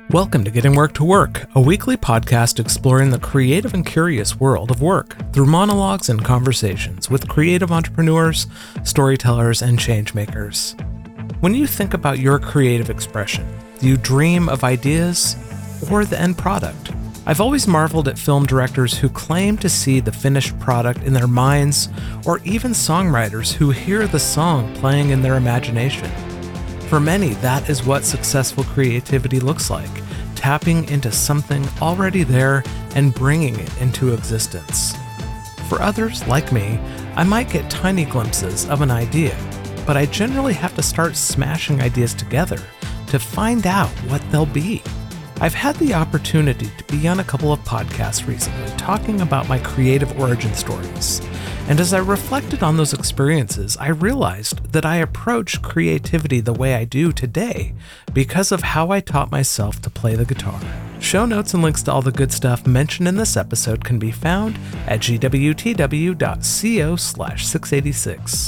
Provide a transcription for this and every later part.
Welcome to Getting Work to Work, a weekly podcast exploring the creative and curious world of work through monologues and conversations with creative entrepreneurs, storytellers, and changemakers. When you think about your creative expression, do you dream of ideas or the end product? I've always marveled at film directors who claim to see the finished product in their minds, or even songwriters who hear the song playing in their imagination. For many, that is what successful creativity looks like, tapping into something already there and bringing it into existence. For others, like me, I might get tiny glimpses of an idea, but I generally have to start smashing ideas together to find out what they'll be. I've had the opportunity to be on a couple of podcasts recently talking about my creative origin stories. And as I reflected on those experiences, I realized that I approach creativity the way I do today because of how I taught myself to play the guitar. Show notes and links to all the good stuff mentioned in this episode can be found at gwtw.co/686.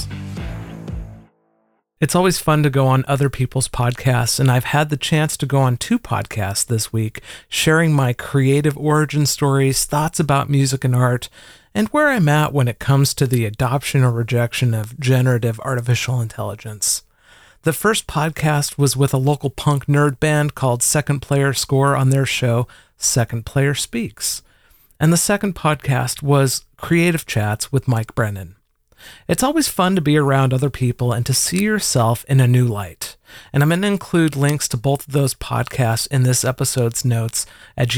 It's always fun to go on other people's podcasts, and I've had the chance to go on 2 podcasts this week, sharing my creative origin stories, thoughts about music and art, and where I'm at when it comes to the adoption or rejection of generative artificial intelligence. The first podcast was with a local punk nerd band called Second Player Score on their show, Second Player Speaks. And the second podcast was Creative Chats with Mike Brennan. It's always fun to be around other people and to see yourself in a new light. And I'm going to include links to both of those podcasts in this episode's notes at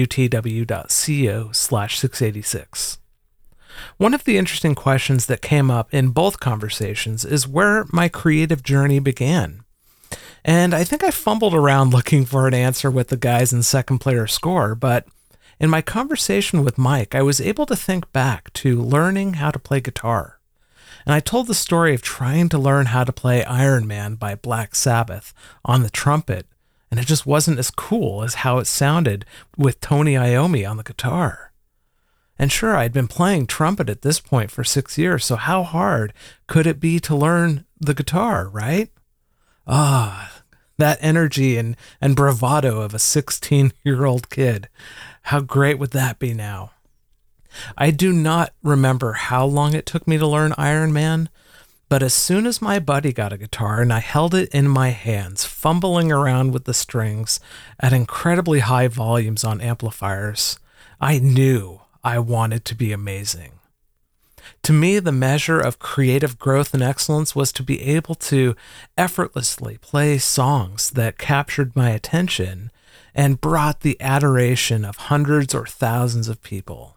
gwtw.co/686. One of the interesting questions that came up in both conversations is where my creative journey began. And I think I fumbled around looking for an answer with the guys in Second Player Score, but in my conversation with Mike, I was able to think back to learning how to play guitar. And I told the story of trying to learn how to play Iron Man by Black Sabbath on the trumpet, and it just wasn't as cool as how it sounded with Tony Iommi on the guitar. And sure, I'd been playing trumpet at this point for 6 years, so how hard could it be to learn the guitar, right? That energy and bravado of a 16-year-old kid. How great would that be now? I do not remember how long it took me to learn Iron Man, but as soon as my buddy got a guitar and I held it in my hands, fumbling around with the strings at incredibly high volumes on amplifiers, I knew I wanted to be amazing. To me, the measure of creative growth and excellence was to be able to effortlessly play songs that captured my attention and brought the adoration of hundreds or thousands of people.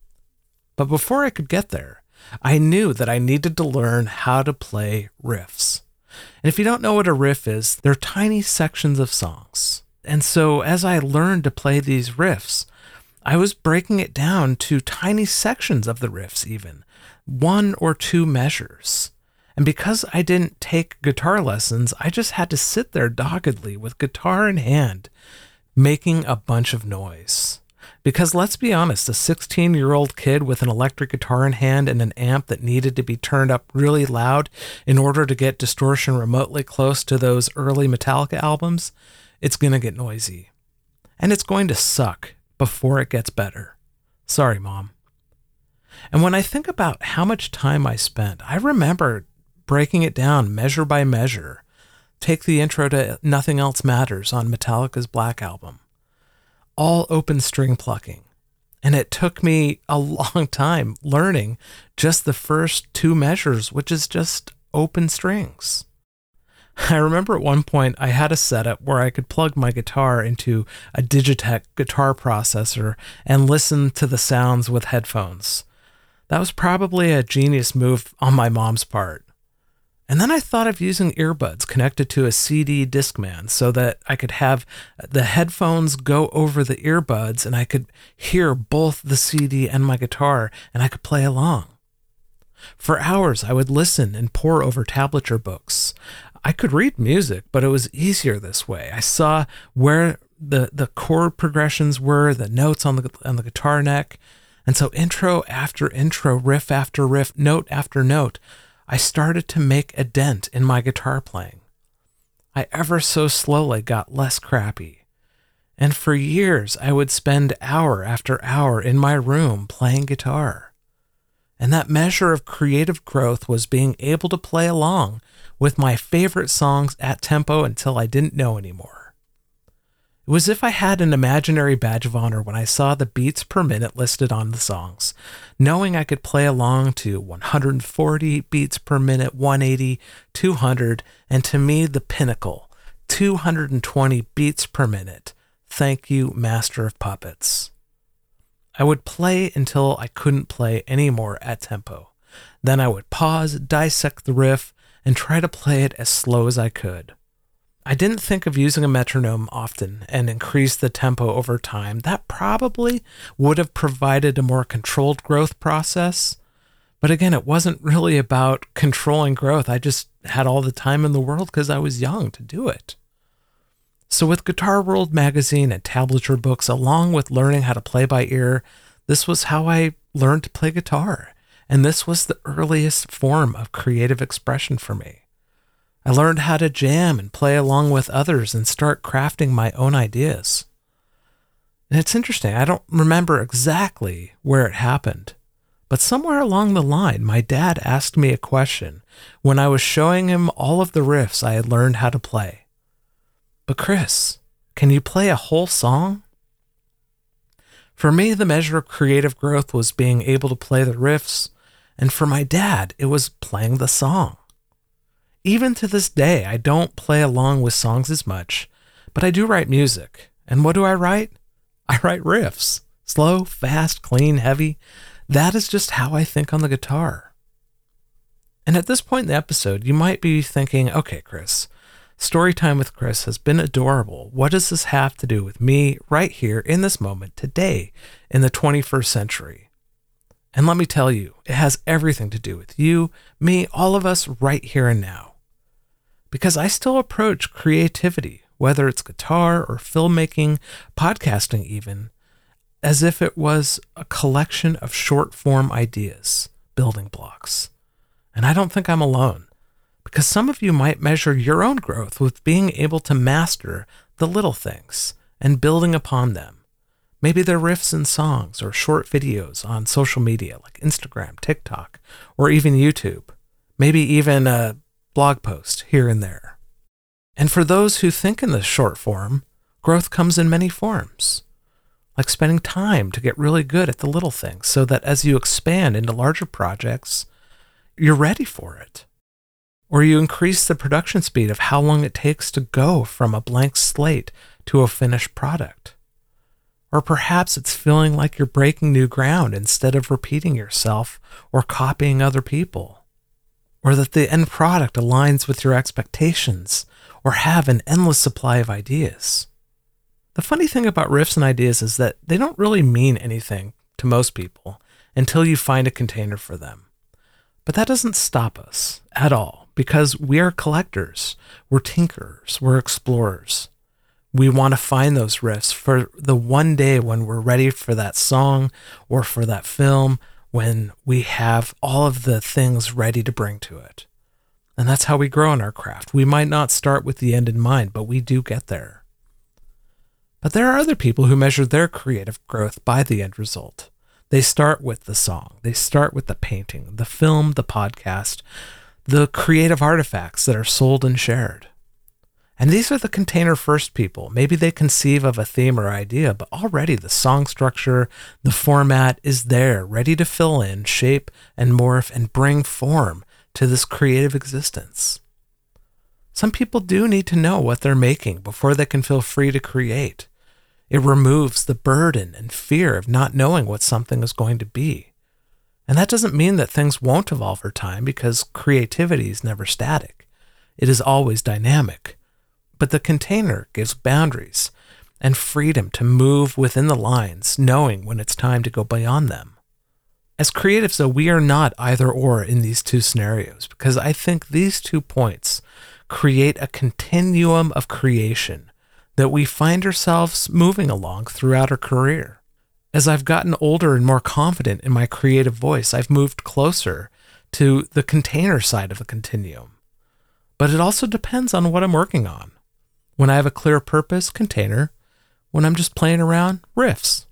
But before I could get there, I knew that I needed to learn how to play riffs. And if you don't know what a riff is, they're tiny sections of songs. And so as I learned to play these riffs, I was breaking it down to tiny sections of the riffs even, 1 or 2 measures. And because I didn't take guitar lessons, I just had to sit there doggedly with guitar in hand, making a bunch of noise. Because let's be honest, a 16-year-old kid with an electric guitar in hand and an amp that needed to be turned up really loud in order to get distortion remotely close to those early Metallica albums, it's going to get noisy. And it's going to suck before it gets better. Sorry, Mom. And when I think about how much time I spent, I remember breaking it down measure by measure. Take the intro to Nothing Else Matters on Metallica's Black Album. All open string plucking. And it took me a long time learning just the first 2 measures, which is just open strings. I remember at one point I had a setup where I could plug my guitar into a Digitech guitar processor and listen to the sounds with headphones. That was probably a genius move on my mom's part. And then I thought of using earbuds connected to a CD Discman so that I could have the headphones go over the earbuds and I could hear both the CD and my guitar and I could play along. For hours, I would listen and pore over tablature books. I could read music, but it was easier this way. I saw where the chord progressions were, the notes on the guitar neck. And so intro after intro, riff after riff, note after note, I started to make a dent in my guitar playing. I ever so slowly got less crappy. And for years, I would spend hour after hour in my room playing guitar. And that measure of creative growth was being able to play along with my favorite songs at tempo until I didn't know anymore. It was as if I had an imaginary badge of honor when I saw the beats per minute listed on the songs, knowing I could play along to 140 beats per minute, 180, 200, and to me, the pinnacle, 220 beats per minute. Thank you, Master of Puppets. I would play until I couldn't play anymore at tempo. Then I would pause, dissect the riff, and try to play it as slow as I could. I didn't think of using a metronome often and increase the tempo over time. That probably would have provided a more controlled growth process. But again, it wasn't really about controlling growth. I just had all the time in the world because I was young to do it. So with Guitar World magazine and tablature books, along with learning how to play by ear, this was how I learned to play guitar. And this was the earliest form of creative expression for me. I learned how to jam and play along with others and start crafting my own ideas. And it's interesting, I don't remember exactly where it happened, but somewhere along the line, my dad asked me a question when I was showing him all of the riffs I had learned how to play. But Chris, can you play a whole song? For me, the measure of creative growth was being able to play the riffs, and for my dad, it was playing the song. Even to this day, I don't play along with songs as much, but I do write music. And what do I write? I write riffs. Slow, fast, clean, heavy. That is just how I think on the guitar. And at this point in the episode, you might be thinking, okay, Chris, Storytime with Chris has been adorable. What does this have to do with me right here in this moment today in the 21st century? And let me tell you, it has everything to do with you, me, all of us right here and now. Because I still approach creativity, whether it's guitar or filmmaking, podcasting even, as if it was a collection of short-form ideas, building blocks. And I don't think I'm alone, because some of you might measure your own growth with being able to master the little things and building upon them. Maybe they're riffs in songs or short videos on social media like Instagram, TikTok, or even YouTube. Maybe even a blog post here and there. And for those who think in this short form, growth comes in many forms, like spending time to get really good at the little things so that as you expand into larger projects, you're ready for it. Or you increase the production speed of how long it takes to go from a blank slate to a finished product. Or perhaps it's feeling like you're breaking new ground instead of repeating yourself or copying other people. Or that the end product aligns with your expectations, or have an endless supply of ideas. The funny thing about riffs and ideas is that they don't really mean anything to most people until you find a container for them. But that doesn't stop us at all, because we are collectors, we're tinkerers, we're explorers. We want to find those riffs for the one day when we're ready for that song or for that film, when we have all of the things ready to bring to it. And that's how we grow in our craft. We might not start with the end in mind, but we do get there. But there are other people who measure their creative growth by the end result. They start with the song. They start with the painting, the film, the podcast, the creative artifacts that are sold and shared. And these are the container first people. Maybe they conceive of a theme or idea, but already the song structure, the format is there, ready to fill in, shape, and morph and bring form to this creative existence. Some people do need to know what they're making before they can feel free to create. It removes the burden and fear of not knowing what something is going to be. And that doesn't mean that things won't evolve over time, because creativity is never static. It is always dynamic. But the container gives boundaries and freedom to move within the lines, knowing when it's time to go beyond them. As creatives, though, we are not either or in these two scenarios, because I think these 2 points create a continuum of creation that we find ourselves moving along throughout our career. As I've gotten older and more confident in my creative voice, I've moved closer to the container side of the continuum. But it also depends on what I'm working on. When I have a clear purpose, container. when I'm just playing around? Riffs.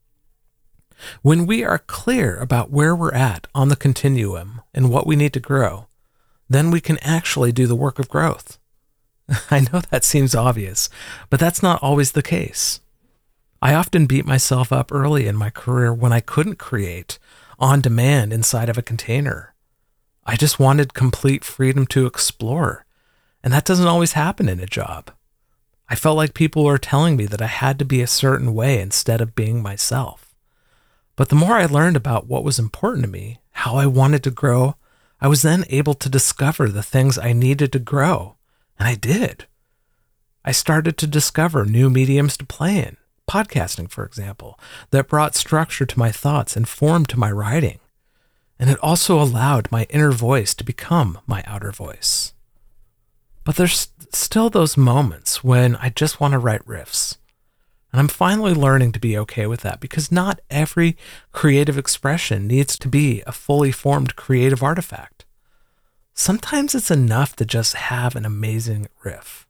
When we are clear about where we're at on the continuum and what we need to grow, then we can actually do the work of growth. I know that seems obvious, but that's not always the case. I often beat myself up early in my career when I couldn't create on demand inside of a container. I just wanted complete freedom to explore, and that doesn't always happen in a job. I felt like people were telling me that I had to be a certain way instead of being myself. But the more I learned about what was important to me, how I wanted to grow, I was then able to discover the things I needed to grow, and I did. I started to discover new mediums to play in, podcasting, for example, that brought structure to my thoughts and form to my writing. And it also allowed my inner voice to become my outer voice. But there's still those moments when I just want to write riffs. And I'm finally learning to be okay with that, because not every creative expression needs to be a fully formed creative artifact. Sometimes it's enough to just have an amazing riff.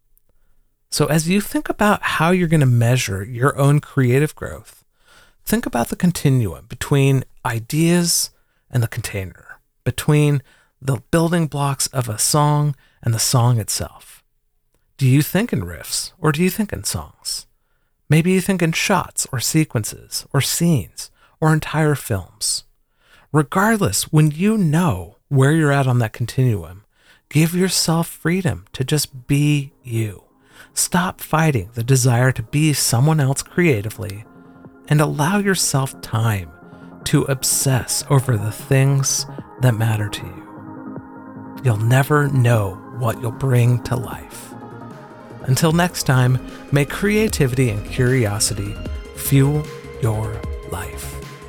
So as you think about how you're going to measure your own creative growth, think about the continuum between ideas and the container, between the building blocks of a song and the song itself. Do you think in riffs, or do you think in songs? Maybe you think in shots or sequences or scenes or entire films. Regardless, when you know where you're at on that continuum, give yourself freedom to just be you. Stop fighting the desire to be someone else creatively, and allow yourself time to obsess over the things that matter to you. You'll never know what you'll bring to life. Until next time, may creativity and curiosity fuel your life.